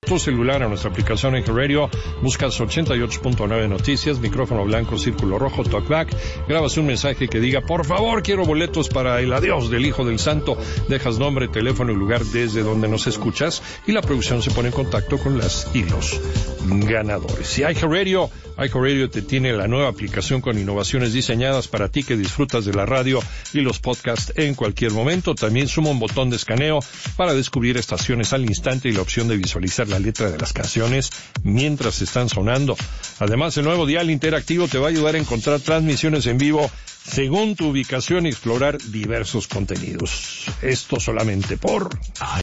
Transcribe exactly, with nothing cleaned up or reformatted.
tu celular a nuestra aplicación en Radio, buscas ochenta y ocho punto nueve Noticias, micrófono blanco, círculo rojo, talkback, grabas un mensaje que diga, por favor, quiero boletos para el adiós del Hijo del Santo, dejas nombre, teléfono y lugar desde donde nos escuchas, y la producción se pone en contacto con las y los ganadores. Y iHeartRadio, iHeartRadio te tiene la nueva aplicación con innovaciones diseñadas para ti que disfrutas de la radio y los podcasts en cualquier momento. También suma un botón de escaneo para descubrir estaciones al instante y la opción de visualizar la letra de las canciones mientras están sonando. Además, el nuevo dial interactivo te va a ayudar a encontrar transmisiones en vivo según tu ubicación y explorar diversos contenidos. Esto solamente por